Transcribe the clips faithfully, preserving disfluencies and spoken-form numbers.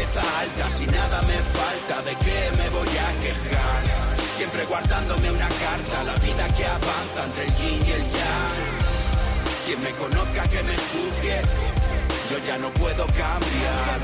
cabeza alta, si nada me falta, ¿de qué me voy a quejar? Siempre guardándome una carta, la vida que avanza entre el yin y el yang. Quien me conozca que me juzgue, yo ya no puedo cambiar.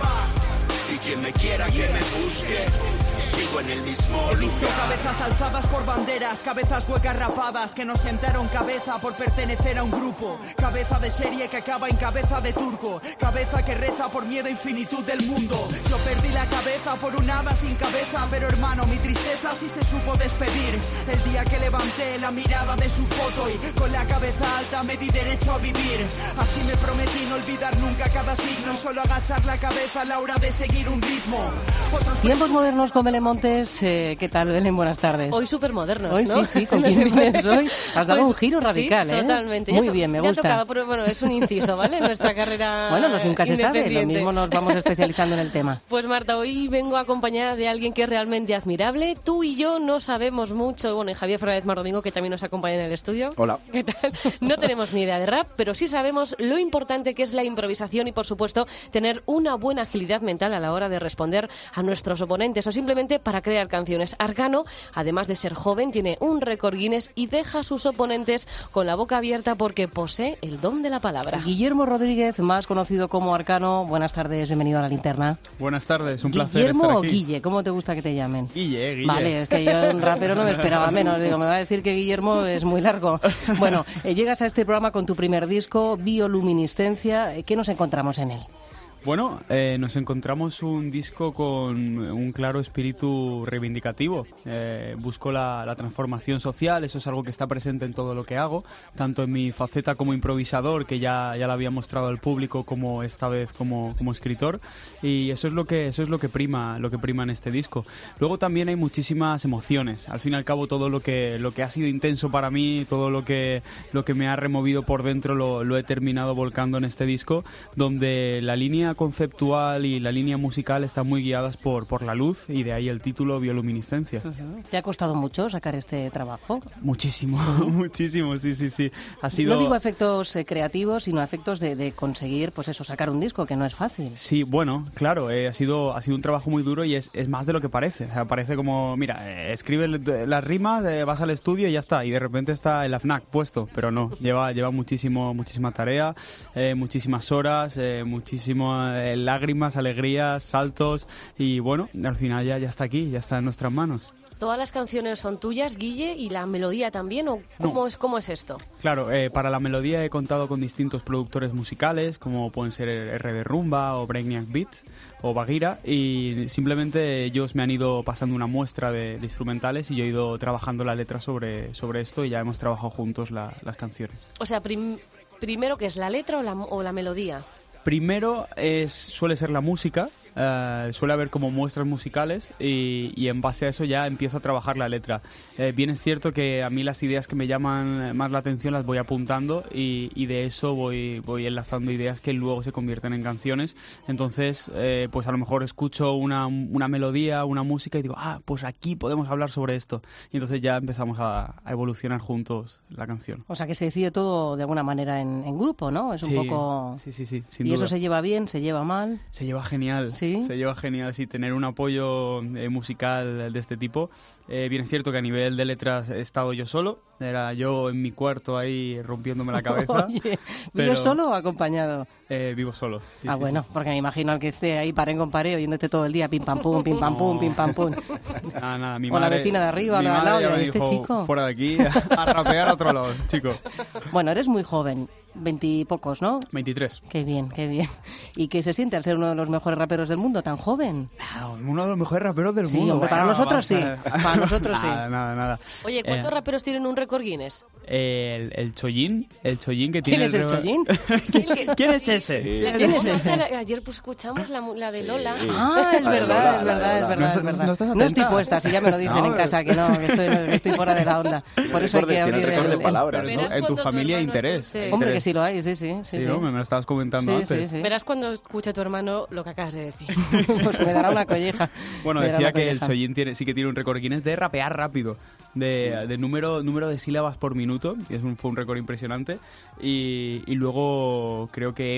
Y quien me quiera que me busque, sigo en el mismo lugar. He visto cabezas alzadas por banderas, cabezas huecas rapadas que no sentaron cabeza por pertenecer a un grupo. Cabeza de serie que acaba en cabeza de turco, cabeza que reza por miedo a infinitud del mundo. Yo perdí la cabeza por un hada sin cabeza, pero hermano, mi tristeza sí se supo despedir. El día que levanté la mirada de su foto y con la cabeza alta me di derecho a vivir. Así me prometí no olvidar nunca cada signo, solo agachar la cabeza a la hora de seguir un ritmo. Otros Tiempos modernos con Belén Montes. Eh, ¿Qué tal, Belén? Buenas tardes. Hoy súper modernos, Hoy ¿no? sí, sí. ¿Con quién vienes hoy? Has dado Pues, un giro radical, sí, ¿eh? totalmente. Muy ya bien, me ya gusta. Tocaba, pero bueno, es un inciso, ¿vale? En nuestra carrera Bueno, no, nunca se sabe. Lo independiente. mismo nos vamos especializando en el tema. Pues Marta, hoy vengo acompañada de alguien que es realmente admirable. Tú y yo no sabemos mucho. Bueno, y Javier Fernández Mardomingo, que también nos acompaña en el estudio. Hola. ¿Qué tal? No tenemos ni idea de rap, pero sí sabemos lo importante que es la improvisación y, por supuesto, tener una buena agilidad mental a la hora de responder a nuestros oponentes o simplemente para crear canciones. Arcano, además de ser joven, tiene un récord Guinness y deja a sus oponentes con la boca abierta porque posee el don de la palabra. Guillermo Rodríguez, más conocido como Arcano. Buenas tardes, bienvenido a La Linterna. Buenas tardes, un placer ¿Guillermo estar o aquí. Guille? ¿Cómo te gusta que te llamen? Guille, eh, Guille. Vale, es que yo un rapero no me esperaba menos. Digo, me va a decir que Guillermo es muy largo. Bueno, eh, llegas a este programa con tu primer disco, Bioluminiscencia. ¿Qué nos encontramos en él? Bueno, eh, nos encontramos un disco con un claro espíritu reivindicativo. Eh, busco la, la transformación social, eso es algo que está presente en todo lo que hago, tanto en mi faceta como improvisador, que ya, ya la había mostrado al público, como esta vez como, como escritor, y eso es lo que eso es lo que prima, lo que prima en este disco. Luego también hay muchísimas emociones. Al fin y al cabo, todo lo que lo que ha sido intenso para mí, todo lo que lo que me ha removido por dentro, lo, lo he terminado volcando en este disco, donde la línea conceptual y la línea musical están muy guiadas por, por la luz, y de ahí el título Bioluminiscencia. Uh-huh. ¿Te ha costado mucho sacar este trabajo? Muchísimo, muchísimo, sí, sí, sí. Ha sido... No digo efectos eh, creativos, sino efectos de, de conseguir, pues eso, sacar un disco, que no es fácil. Sí, bueno, claro, eh, ha sido ha sido un trabajo muy duro y es, es más de lo que parece. O sea, parece como, mira, eh, escribe las rimas, eh, vas al estudio y ya está, y de repente está el A F N A C puesto, pero no, lleva lleva muchísimo muchísima tarea, eh, muchísimas horas, eh, muchísimo eh, lágrimas, alegrías, saltos, y bueno, al final ya, ya está aquí, ya está en nuestras manos. ¿Todas las canciones son tuyas, Guille, y la melodía también? ¿O cómo, No. es, cómo es esto? Claro, eh, para la melodía he contado con distintos productores musicales, como pueden ser R D Rumba o Brainiac Beats o Bagheera, y simplemente ellos me han ido pasando una muestra de, de instrumentales y yo he ido trabajando la letra sobre, sobre esto, y ya hemos trabajado juntos la, las canciones. O sea, prim- primero, ¿qué es la letra o la, o la melodía? Primero es, suele ser la música, uh, suele haber como muestras musicales, y, y en base a eso ya empiezo a trabajar la letra. Eh, bien es cierto que a mí las ideas que me llaman más la atención las voy apuntando, y, y de eso voy, voy enlazando ideas que luego se convierten en canciones. Entonces, eh, pues a lo mejor escucho una, una melodía, una música y digo, ah, pues aquí podemos hablar sobre esto. Y entonces ya empezamos a, a evolucionar juntos la canción. O sea, que se decide todo de alguna manera en, en grupo, ¿no? Es un Sí, poco... sí, sí, sí, sin ¿Y duda. eso se lleva bien, se lleva mal? Se lleva genial, ¿Sí? Se lleva genial, sí, tener un apoyo eh, musical de este tipo. Eh, bien es cierto que a nivel de letras he estado yo solo, era yo en mi cuarto ahí rompiéndome la cabeza. Oye, ¿vives pero, solo o acompañado? Eh, vivo solo. Sí, ah, sí, bueno, sí. porque me imagino al que esté ahí parén con paré oyéndote todo el día, pim pam pum, pim pam pum, pim pam pum. Nada, nada, mi O la madre, vecina de arriba, mi la de al madre lado, ya me y este dijo, chico. fuera de aquí, a, a rapear a otro lado, chico. Bueno, eres muy joven, veintipocos, ¿no? veintitrés. Qué bien, qué bien. ¿Y qué se siente al ser uno de los mejores raperos del mundo, tan joven? Ah, uno de los mejores raperos del Sí, mundo. hombre, para Bueno, nosotros vamos a sí, ver. para nosotros sí. Nada, nada, nada. Oye, ¿cuántos Eh, raperos tienen un récord Guinness? El, el Chollín, el Chollín que ¿Quién tiene... es el Chollín? Sí, el que- ¿Quién es ese? La- ¿Quién es la- ese? la- Ayer pues escuchamos la, mu- la de Lola. Ah, es La de verdad, Lola, es la verdad, de es Lola. verdad, ¿No es estás- verdad. no estás No estoy atenta? puesta, si ya me lo dicen No, en casa, que no, que estoy, que estoy fuera de la onda. Por eso hay récord de- que tiene abrir récord el... de el- palabras, ¿no? Verás En tu cuando familia hermano interés. escuche- Hombre, que Interés. sí lo hay, sí, sí. Sí, Sí, sí. hombre, me lo estabas comentando Sí, antes. sí, sí. Verás cuando escuche tu hermano lo que acabas de decir. Pues me dará una colleja. Bueno, Me dará decía una que el colleja. Chollín tiene, sí que tiene un récord Guinness de rapear rápido, de, de número, número de sílabas por minuto, y es un, fue un récord impresionante. Y, y luego creo que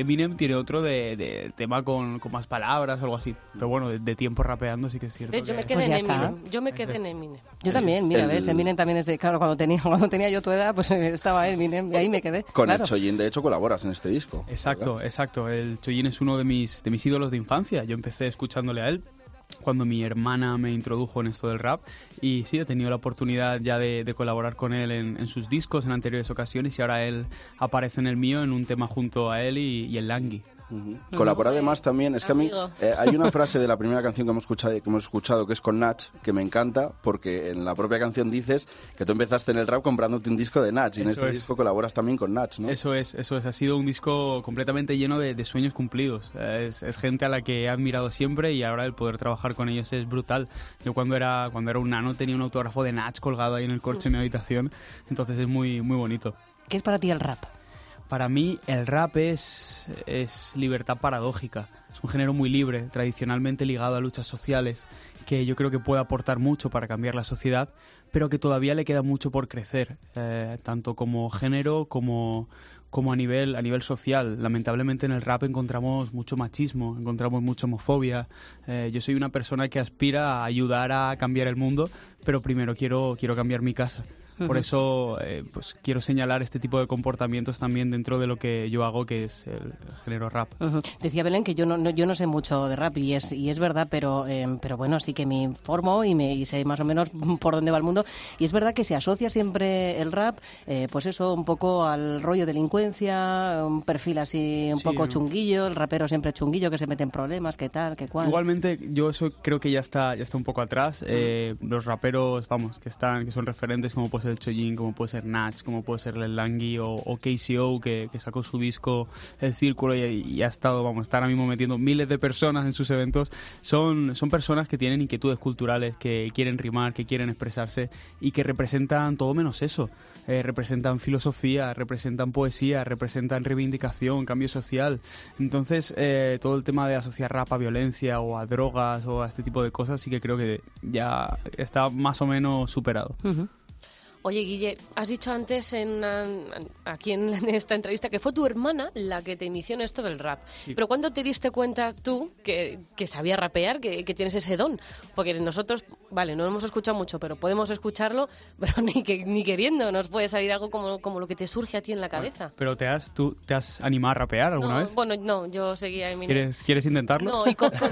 Eminem tiene otro de, de tema con, con más palabras o algo así. Pero bueno, de, de tiempo rapeando sí que es cierto. Yo que... me quedé Pues en está. Eminem. Yo me quedé en Eminem. Yo también, mira, El- ves, Eminem también es de... Claro, cuando tenía, cuando tenía yo tu edad, pues estaba Eminem y ahí me quedé. Con claro. el Chollín, de hecho, colaboras en este disco. Exacto, ¿verdad? exacto. El Chollín es uno de mis, de mis ídolos de infancia. Yo empecé escuchándole a él cuando mi hermana me introdujo en esto del rap y sí, he tenido la oportunidad ya de, de colaborar con él en, en sus discos en anteriores ocasiones y ahora él aparece en el mío en un tema junto a él y, y el Langui. Uh-huh. Colabora además también, es que a mí Amigo. eh, hay una frase de la primera canción que hemos escuchado que hemos escuchado que es con Nach, que me encanta porque en la propia canción dices que tú empezaste en el rap comprándote un disco de Nach y en Eso este es. disco colaboras también con Nach, ¿no? Eso es, eso es. Ha sido un disco completamente lleno de, de sueños cumplidos. Eh, Es, es gente a la que he admirado siempre y ahora el poder trabajar con ellos es brutal. Yo cuando era cuando era un nano tenía un autógrafo de Nach colgado ahí en el corcho de mi habitación, entonces es muy muy bonito. ¿Qué es para ti el rap? Para mí el rap es, es libertad paradójica. Es un género muy libre, tradicionalmente ligado a luchas sociales, que yo creo que puede aportar mucho para cambiar la sociedad, pero que todavía le queda mucho por crecer, eh, tanto como género como, como a nivel, a nivel social. Lamentablemente en el rap encontramos mucho machismo, encontramos mucha homofobia. Eh, yo soy una persona que aspira a ayudar a cambiar el mundo, pero primero quiero, quiero cambiar mi casa. Por eso eh, pues quiero señalar este tipo de comportamientos también dentro de lo que yo hago, que es el género rap. Ujú. Decía Belén que yo no, no- yo no sé mucho de rap y es y es verdad, pero eh, pero bueno, sí que me informo y me y sé más o menos por dónde va el mundo. Y es verdad que se asocia siempre el rap, eh, pues eso, un poco al rollo delincuencia, un perfil así un Sí, poco ¿no? chunguillo, el rapero siempre chunguillo que se mete en problemas, qué tal, qué cual. Igualmente, yo eso creo que ya está, ya está un poco atrás. Eh, los raperos, vamos, que están, que son referentes, como puede ser el Chollín, como puede ser Nach, como puede ser el Langui o, o K C O, que, que sacó su disco El Círculo y, y ha estado, vamos, está ahora mismo metiendo miles de personas en sus eventos. Son, son personas que tienen inquietudes culturales, que quieren rimar, que quieren expresarse y que representan todo menos eso. Eh, representan filosofía, representan poesía, representan reivindicación, cambio social. Entonces, eh, todo el tema de asociar rap a violencia o a drogas o a este tipo de cosas sí que creo que ya está más o menos superado. Ujú. Oye, Guille, has dicho antes en una- aquí en esta entrevista que fue tu hermana la que te inició en esto del rap. Sí. Pero ¿cuándo te diste cuenta tú que, que sabías rapear, que, que tienes ese don? Porque nosotros, vale, no lo hemos escuchado mucho, pero podemos escucharlo, pero ni, que, ni queriendo nos puede salir algo como, como lo que te surge a ti en la cabeza. Pero ¿te has, tú, ¿te has animado a rapear alguna No, vez? bueno, no, yo seguía a Eminem. ¿Quieres, ¿Quieres intentarlo? No, y con- con-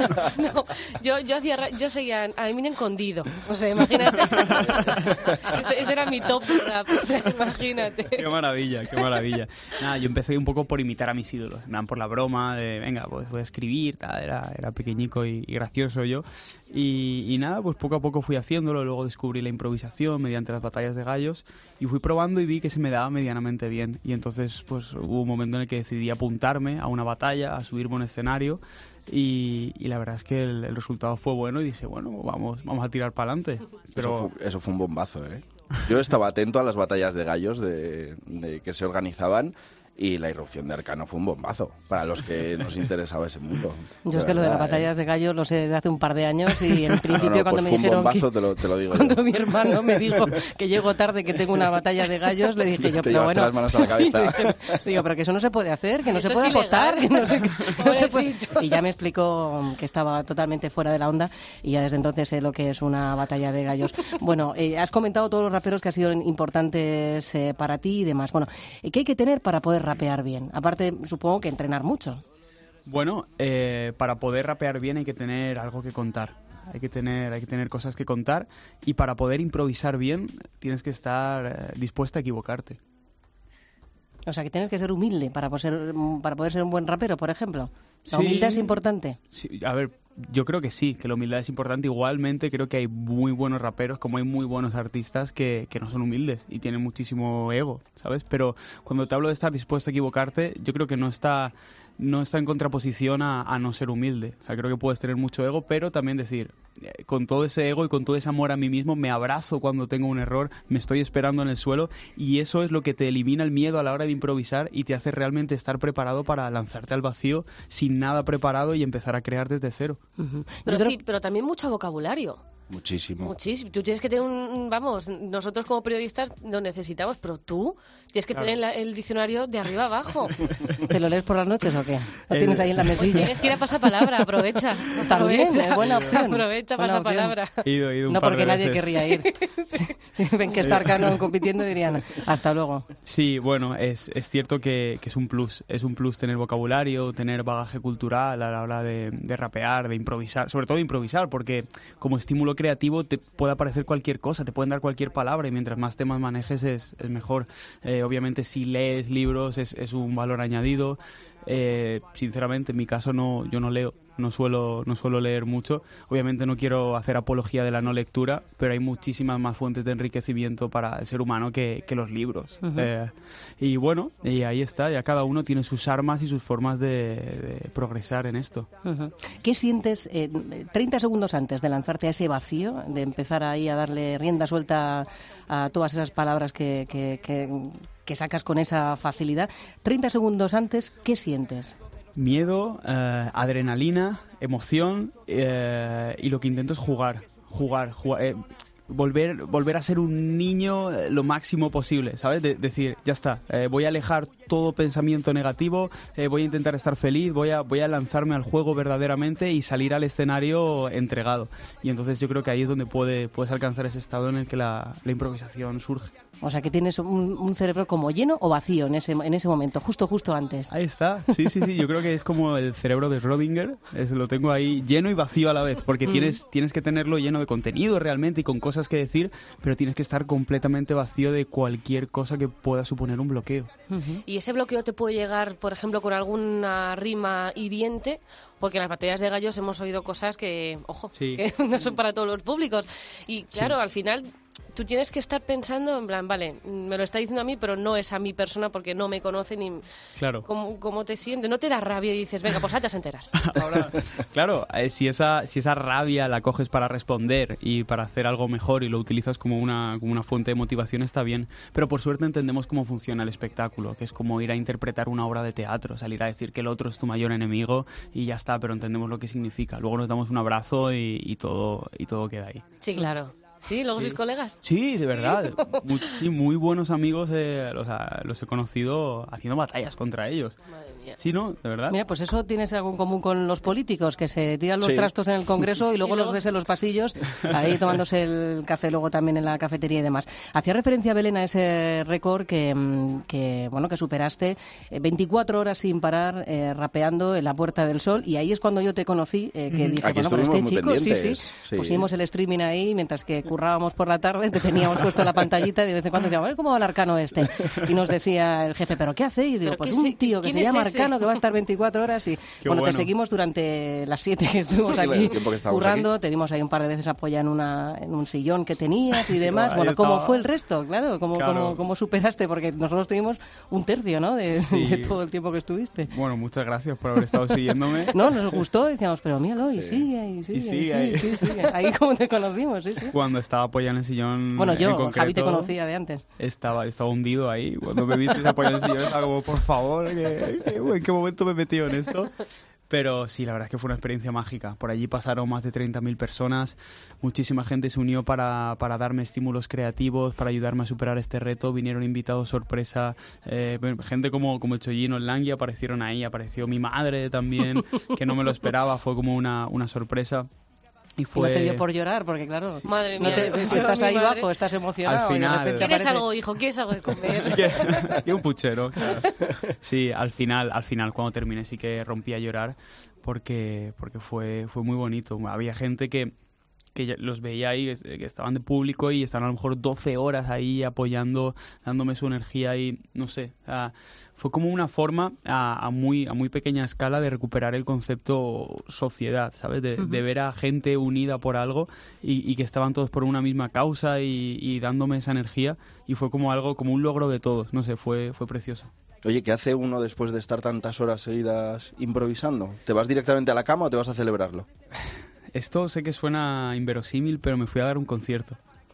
no, yo, yo, hacía, ra- yo seguía a Eminem con Dido. O sea, imagínate. ese, ese era mi top rap. Imagínate. Qué maravilla, qué maravilla. Nada, yo empecé un poco por imitar a mis ídolos, en plan por la broma de, venga, pues voy a escribir, tal, era, era pequeñico y, y gracioso yo. Y, y nada, pues poco a poco fui haciéndolo, luego descubrí la improvisación mediante las batallas de gallos y fui probando y vi que se me daba medianamente bien. Y entonces pues hubo un momento en el que decidí apuntarme a una batalla, a subirme a un escenario y, y la verdad es que el, el resultado fue bueno y dije, bueno, vamos, vamos a tirar para adelante. Pero Eso, fue, eso fue un bombazo, ¿eh? Yo estaba atento a las batallas de gallos de, de que se organizaban y la irrupción de Arcano fue un bombazo para los que nos interesaba ese mundo. Yo es que lo de las verdad, ¿eh? batallas de gallo lo sé desde hace un par de años y en principio No, no, cuando pues me fue un dijeron bombazo, que, te lo, te lo digo yo. cuando mi hermano me dijo que llego tarde, que tengo una batalla de gallos, le dije yo, Te pero llevaste bueno, las manos a la cabeza. Sí, dije, digo, pero que eso no se puede hacer, que no Eso se es puede apostar, que ilegal. no, se, que no se puede. Pobrecito. Y ya me explicó que estaba totalmente fuera de la onda y ya desde entonces sé lo que es una batalla de gallos. Bueno, eh, has comentado todos los raperos que han sido importantes eh, para ti y demás. Bueno, ¿qué hay que tener para poder rapear bien? Aparte, supongo que entrenar mucho. bueno, eh, para poder rapear bien hay que tener algo que contar. Hay que tener, hay que tener cosas que contar y para poder improvisar bien tienes que estar eh, dispuesta a equivocarte. O sea, que tienes que ser humilde para poder ser, para poder ser un buen rapero, por ejemplo. ¿La Sí. humildad es importante? Sí, a ver, yo creo que sí, que la humildad es importante. Igualmente creo que hay muy buenos raperos, como hay muy buenos artistas que, que no son humildes y tienen muchísimo ego, ¿sabes? Pero cuando te hablo de estar dispuesto a equivocarte, yo creo que no está, no está en contraposición a, a no ser humilde. O sea, creo que puedes tener mucho ego, pero también decir, eh, con todo ese ego y con todo ese amor a mí mismo, me abrazo cuando tengo un error, me estoy esperando en el suelo y eso es lo que te elimina el miedo a la hora de improvisar y te hace realmente estar preparado para lanzarte al vacío sin nada preparado y empezar a crear desde cero. Ujú. Pero Yo creo- sí, pero también mucho vocabulario. Muchísimo. Muchísimo. Tú tienes que tener un... Vamos, nosotros como periodistas lo necesitamos, pero tú tienes que claro. tener la, el diccionario de arriba abajo. ¿Te lo lees por las noches o qué? ¿Lo el... tienes ahí en la mesilla? Pues tienes que ir a pasapalabra, aprovecha. También, aprovecha. buena opción. Aprovecha, buena pasapalabra. opción. He ido, he ido un no par porque de nadie veces. querría ir. Sí. Ven que está Arcano compitiendo y dirían, hasta luego. Sí, bueno, es, es cierto que, que es un plus. Es un plus tener vocabulario, tener bagaje cultural a la hora de, de rapear, de improvisar. Sobre todo de improvisar, porque como estímulo creativo te puede aparecer cualquier cosa, te pueden dar cualquier palabra y mientras más temas manejes es, es mejor. Eh, obviamente si lees libros es, es un valor añadido. Eh, sinceramente en mi caso no, yo no leo, no suelo, no suelo leer mucho. Obviamente no quiero hacer apología de la no lectura, pero hay muchísimas más fuentes de enriquecimiento para el ser humano que, que los libros. Uh-huh. Eh, y bueno, y ahí está, ya cada uno tiene sus armas y sus formas de, de progresar en esto. Uh-huh. ¿Qué sientes eh, treinta segundos antes de lanzarte a ese vacío, de empezar ahí a darle rienda suelta a todas esas palabras que, que, que, que sacas con esa facilidad? treinta segundos antes, ¿qué sientes? Miedo, eh, adrenalina, emoción eh, y lo que intento es jugar, jugar, jugar eh, volver, volver a ser un niño lo máximo posible, ¿sabes? De, decir, ya está, eh, voy a alejar todo pensamiento negativo, eh, voy a intentar estar feliz, voy a, voy a lanzarme al juego verdaderamente y salir al escenario entregado. Y entonces yo creo que ahí es donde puede, puedes alcanzar ese estado en el que la, la improvisación surge. O sea, que tienes un, un cerebro como lleno o vacío en ese, en ese momento, justo, justo antes. Ahí está, sí, sí, sí, yo creo que es como el cerebro de Schrödinger, es, lo tengo ahí lleno y vacío a la vez, porque mm. tienes, tienes que tenerlo lleno de contenido realmente y con cosas que decir, pero tienes que estar completamente vacío de cualquier cosa que pueda suponer un bloqueo. Uh-huh. Y ese bloqueo te puede llegar, por ejemplo, con alguna rima hiriente, porque en las batallas de gallos hemos oído cosas que, ojo, sí. que no son para todos los públicos. Y claro, sí. al final tú tienes que estar pensando en plan, vale, me lo está diciendo a mí, pero no es a mi persona porque no me conoce ni claro. cómo, cómo te sientes. No te da rabia y dices, venga, pues ahora te vas a enterar. Ahora, claro, eh, si, esa, si esa rabia la coges para responder y para hacer algo mejor y lo utilizas como una, como una fuente de motivación, está bien. Pero por suerte entendemos cómo funciona el espectáculo, que es como ir a interpretar una obra de teatro, salir a decir que el otro es tu mayor enemigo y ya está, pero entendemos lo que significa. Luego nos damos un abrazo y, y, todo, y todo queda ahí. Sí, claro. ¿Sí? ¿Luego sois sí. colegas? Sí, de verdad. Muy, sí, muy buenos amigos, eh, los, los he conocido haciendo batallas contra ellos. Madre mía. Sí, ¿no? De verdad. Mira, pues eso tienes algo en común con los políticos, que se tiran los sí. trastos en el Congreso y luego, ¿Y luego? los ves en los pasillos, ahí tomándose el café, luego también en la cafetería y demás. Hacía referencia, Belén, a ese récord que, que, bueno, que superaste, veinticuatro horas sin parar, eh, rapeando en la Puerta del Sol, y ahí es cuando yo te conocí, eh, que dije, Aquí bueno, con este muy chico, sí, sí, sí, pusimos el streaming ahí, mientras que currábamos por la tarde, te teníamos puesto la pantallita y de vez en cuando decíamos, a ver cómo va el Arcano este. Y nos decía el jefe, ¿pero qué hacéis? Digo, pues un tío que se llama Arcano, que va a estar veinticuatro horas y Qué bueno, bueno, te seguimos durante las siete que estuvimos sí, aquí que currando, aquí. Te vimos ahí un par de veces apoyar en, una, en un sillón que tenías y sí, demás. Bueno, estaba. ¿cómo fue el resto? Claro, ¿cómo, claro. cómo, cómo superaste? Porque nosotros tuvimos un tercio, ¿no? De, sí. de todo el tiempo que estuviste. Bueno, muchas gracias por haber estado siguiéndome. No, nos gustó, decíamos, pero míralo, y sí. sigue, y sigue, y sigue, y ahí. sigue, sí, sigue. Ahí como te conocimos, sí, sí. Cuando estaba apoyado en el sillón. Bueno, yo, en concreto, Javi te conocía de antes. Estaba, estaba hundido ahí. Cuando me viste apoyado en el sillón, estaba como, por favor, ¿qué, qué, ¿en qué momento me he metido en esto? Pero sí, la verdad es que fue una experiencia mágica. Por allí pasaron más de treinta mil personas. Muchísima gente se unió para, para darme estímulos creativos, para ayudarme a superar este reto. Vinieron invitados sorpresa. Eh, gente como, como el Chollino, el Langui aparecieron ahí. Apareció mi madre también, que no me lo esperaba. Fue como una, una sorpresa. Y fue... No te dio por llorar, porque claro, madre no mía, te, si estás ahí bajo, estás emocionado. Al final, y de repente ¿Quieres aparece... algo, hijo? ¿Quieres algo de comer? Y un puchero, claro. Sí, al final, al final, cuando terminé sí que rompí a llorar porque, porque fue, fue muy bonito. Había gente que, que los veía ahí, que estaban de público y estaban a lo mejor doce horas ahí apoyando, dándome su energía y no sé, o sea, fue como una forma a, a muy a muy pequeña escala de recuperar el concepto sociedad, ¿sabes? De, uh-huh. de ver a gente unida por algo y, y que estaban todos por una misma causa y, y dándome esa energía y fue como algo, como un logro de todos, no sé, fue, fue precioso. Oye, ¿qué hace uno después de estar tantas horas seguidas improvisando? ¿Te vas directamente a la cama o te vas a celebrarlo? Esto sé que suena inverosímil, pero me fui a dar un concierto.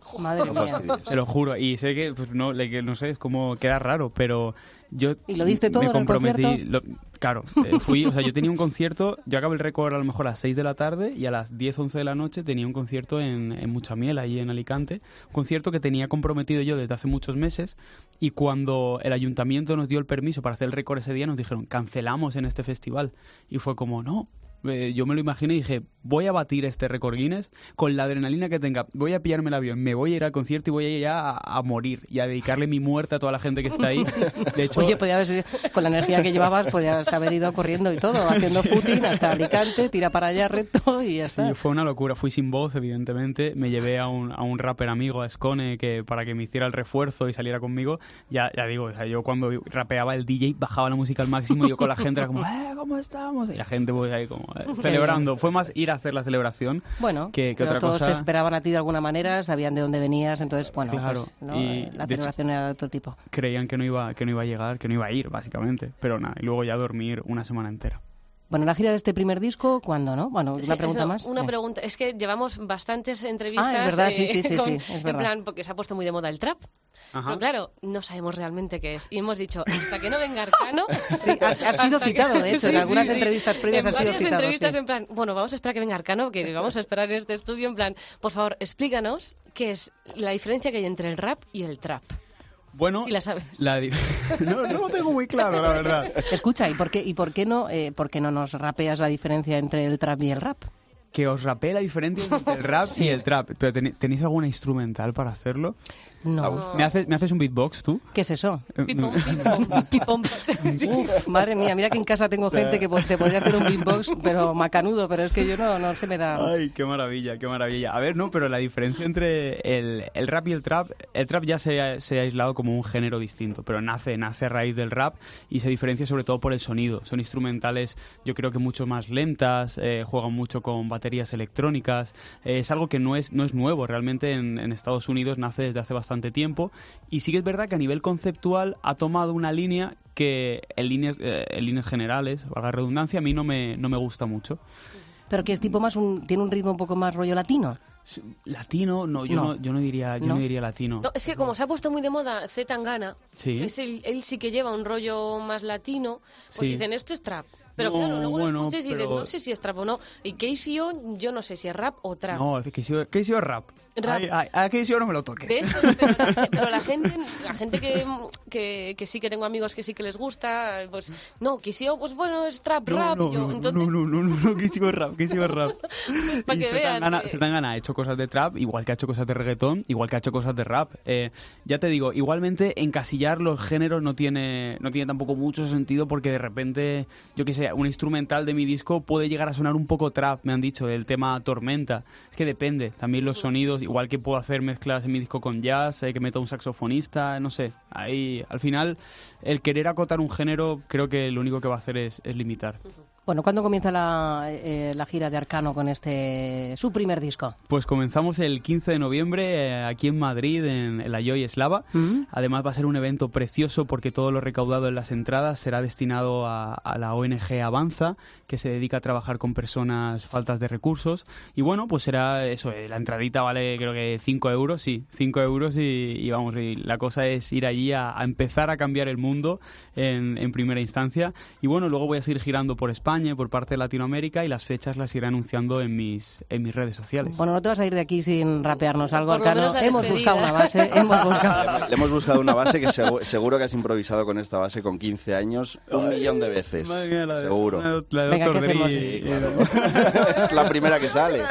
Madre No mía. fastidies. Te lo juro. Y sé que, pues no, le- que no sé, es como queda raro, pero yo ¿Y lo diste todo me en el comprometí. concierto? lo- claro, eh, fui, o sea, yo tenía un concierto, yo acabé el récord a lo mejor a las seis de la tarde y a las diez, once de la noche tenía un concierto en, en Muchamiel, ahí en Alicante. Un concierto que tenía comprometido yo desde hace muchos meses y cuando el ayuntamiento nos dio el permiso para hacer el récord ese día nos dijeron, cancelamos en este festival. Y fue como, no. Eh, yo me lo imaginé y dije, voy a batir este récord Guinness con la adrenalina que tenga, voy a pillarme el avión, me voy a ir al concierto y voy a ir ya a, a morir y a dedicarle mi muerte a toda la gente que está ahí. De hecho, Oye, podía haber sido- con la energía que llevabas, podías haber ido corriendo y todo, haciendo footing hasta Alicante, tira para allá recto y ya está. sí, fue una locura. Fui sin voz, evidentemente. Me llevé a un, a un rapper amigo, a Scone, que, para que me hiciera el refuerzo y saliera conmigo. Ya, ya digo, o sea, yo cuando rapeaba el D J bajaba la música al máximo y yo con la gente era como, ¡eh, cómo estamos! Y la gente pues ahí como eh, celebrando. Fue más ir a hacer la celebración Bueno, que, que pero otra todos cosa. te esperaban a ti de alguna manera, sabían de dónde venías, entonces, bueno, Claro, pues, ¿no? y Eh, la de hecho- celebración era de otro tipo. Creían que no iba que no iba a llegar, que no iba a ir, básicamente. Pero nada, y luego ya dormir una semana entera. Bueno, la gira de este primer disco, ¿cuándo, no? Bueno, Sí, una pregunta eso, más. Una Eh. pregunta. Es que llevamos bastantes entrevistas. Ah, es verdad, sí, sí, sí, con- sí, es verdad. En plan, porque se ha puesto muy de moda el trap. Ajá. Pero claro, no sabemos realmente qué es. Y hemos dicho, hasta que no venga Arcano... Sí, has- has sido hasta que- citado, de hecho, en Sí, algunas sí, sí. entrevistas previas en has sido varias citado, entrevistas sí. en plan, bueno, vamos a esperar que venga Arcano, que vamos a esperar en este estudio, en plan, por favor, explícanos qué es la diferencia que hay entre el rap y el trap. Bueno, Si la sabes. la di- no, no lo tengo muy claro, la verdad. Escucha, ¿y por qué, y por qué no, eh, por qué no nos rapeas la diferencia entre el trap y el rap? Que os rapé la diferencia entre el rap y el trap. Pero ten- ¿tenéis alguna instrumental para hacerlo? No. ¿Me haces, ¿Me haces un beatbox tú? ¿Qué es eso? Pipom, pipom, pipom. Sí. Uf, madre mía, mira que en casa tengo gente que po- te podría hacer un beatbox, pero macanudo, pero es que yo no, no se me da... Ay, qué maravilla, qué maravilla. A ver, no, pero la diferencia entre el, el rap y el trap, el trap ya se ha, se ha aislado como un género distinto, pero nace, nace a raíz del rap y se diferencia sobre todo por el sonido. Son instrumentales, yo creo que mucho más lentas, eh, juegan mucho con baterías electrónicas. Eh, es algo que no es, no es nuevo, realmente en, en Estados Unidos nace desde hace bastante tiempo y sí que es verdad que a nivel conceptual ha tomado una línea que en líneas, eh, en líneas generales, valga la redundancia, a mí no me, no me gusta mucho. Pero que es tipo más un... tiene un ritmo un poco más rollo latino. Latino, no, yo No. no, yo no diría, yo ¿No? no diría latino. No, es que como se ha puesto muy de moda Z Tangana, Sí. que es el- él sí que lleva un rollo más latino, pues Sí. dicen, esto es trap. Pero No, claro, luego bueno, lo escuchas y dices, pero- no sé si es trap o no. Y K C O, yo no sé si es rap o trap. No, es que si que si rap. Rap. Ay, ay, a que si no me lo toque. ¿Ves? Pues, pero, la, pero la gente, la gente que, que, que sí que tengo amigos que sí que les gusta, pues no, K C O, pues bueno, es trap, No, rap. no, y yo, no, entonces, no, no, no, no, no, que si rap, que si rap. para Y que veas. Zetangana, que- Zetangana ha hecho cosas de trap, igual que ha hecho cosas de reggaetón, igual que ha hecho cosas de rap. Eh, ya te digo, igualmente encasillar los géneros no tiene, no tiene tampoco mucho sentido porque de repente, yo que sé, un instrumental de mi disco puede llegar a sonar un poco trap, me han dicho, del tema Tormenta. Es que depende, también los sonidos, igual que puedo hacer mezclas en mi disco con jazz, eh, que meta un saxofonista, no sé. Ahí, al final, el querer acotar un género creo que lo único que va a hacer es, es limitar. Bueno, ¿cuándo comienza la, eh, la gira de Arcano con este su primer disco? Pues comenzamos el quince de noviembre eh, aquí en Madrid, en, en la Joy Eslava. ¿Mm? Además va a ser un evento precioso porque todo lo recaudado en las entradas será destinado a, a la O N G Avanza, que se dedica a trabajar con personas faltas de recursos. Y bueno, pues será eso, eh, la entradita vale creo que cinco euros, sí, cinco euros y, y vamos, y la cosa es ir allí a, a empezar a cambiar el mundo en, en primera instancia. Y bueno, luego voy a seguir girando por España, por parte de Latinoamérica y las fechas las iré anunciando en mis, en mis redes sociales. Bueno, no te vas a ir de aquí sin rapearnos algo, Por lo Arcano. menos la Hemos despedida. buscado una base, hemos buscado... Le hemos buscado una base que segu- seguro que has improvisado con esta base con quince años un millón de veces. Madre mía, la de- Seguro. La de, la de Venga, Doctor ¿qué Dre hacemos? y- Sí, claro. Es la primera que sale.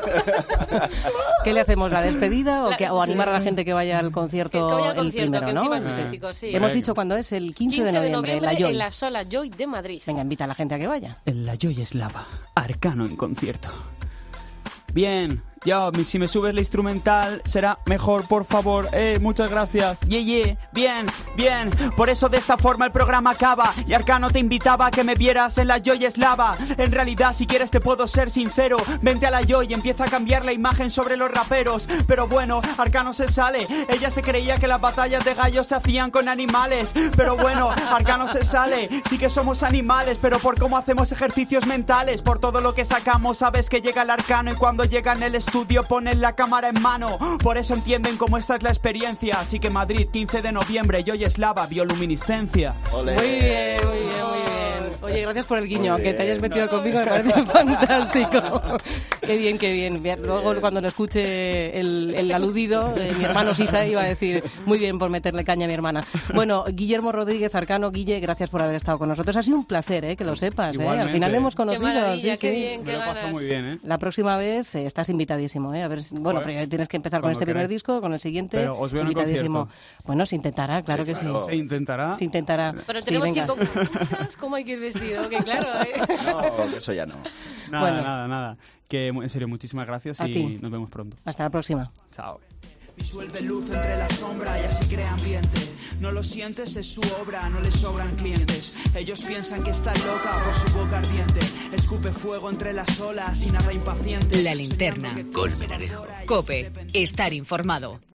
¿Qué le hacemos, la despedida o, La- que- o animar a la gente que vaya al que, concierto, que vaya al el concierto, primero, que ¿no? encima es Ah. específico, sí. Hemos Venga. dicho cuándo es, el quince, quince de noviembre, en la Joy. en la Sola Joy de Madrid. Venga, invita a la gente a que vaya. En la Joy Eslava, Arcano en concierto. Bien, ya, mi- si me subes la instrumental será mejor, por favor. Eh, muchas gracias. Yeah, yeah. Bien, bien. Por eso de esta forma el programa acaba. Y Arcano te invitaba a que me vieras en la Joy Eslava. En realidad, si quieres te puedo ser sincero. Vente a la Joy y empieza a cambiar la imagen sobre los raperos. Pero bueno, Arcano se sale. Ella se creía que las batallas de gallos se hacían con animales. Pero bueno, Arcano se sale. Sí que somos animales, pero por cómo hacemos ejercicios mentales, por todo lo que sacamos, sabes que llega el Arcano y cuando llega en el estudio estudio ponen la cámara en mano, por eso entienden cómo esta es la experiencia. Así que Madrid, quince de noviembre, y hoy es lava, bioluminiscencia. Olé. Muy bien, muy bien, muy bien. Oye, gracias por el guiño, aunque te hayas metido conmigo, me parece fantástico. Qué bien, qué bien. Luego, cuando lo escuche el, el aludido, eh, mi hermano Sisa iba a decir, muy bien por meterle caña a mi hermana. Bueno, Guillermo Rodríguez Arcano, Guille, gracias por haber estado con nosotros. Ha sido un placer, eh, que lo sepas. Eh. Al final hemos conocido. Qué maravilla, sí, qué sí. bien, qué Me lo ganas. paso muy bien, ¿eh? La próxima vez eh, estás invitadísimo, ¿eh? A ver, si- bueno, Joder. pero tienes que empezar con Cuando este primer queráis. disco, con el siguiente. Pero os veo en el invitadísimo. concierto. Bueno, se intentará, claro Sí, que claro. sí. Se intentará. Se intentará. Pero Sí, tenemos que ir venga. con capuchas, ¿cómo hay que ir vestido? Que claro, ¿eh? No, eso ya no. Nada, Bueno. nada, nada. Que en serio, muchísimas gracias A y ti. nos vemos pronto. Hasta la próxima. Chao. Disuelve luz entre la sombra y así crea ambiente. No lo sientes, es su obra, no le sobran clientes. Ellos piensan que está loca por su boca ardiente. Escupe fuego entre las olas y nada impaciente. La linterna. Colmenarejo. COPE. Estar informado.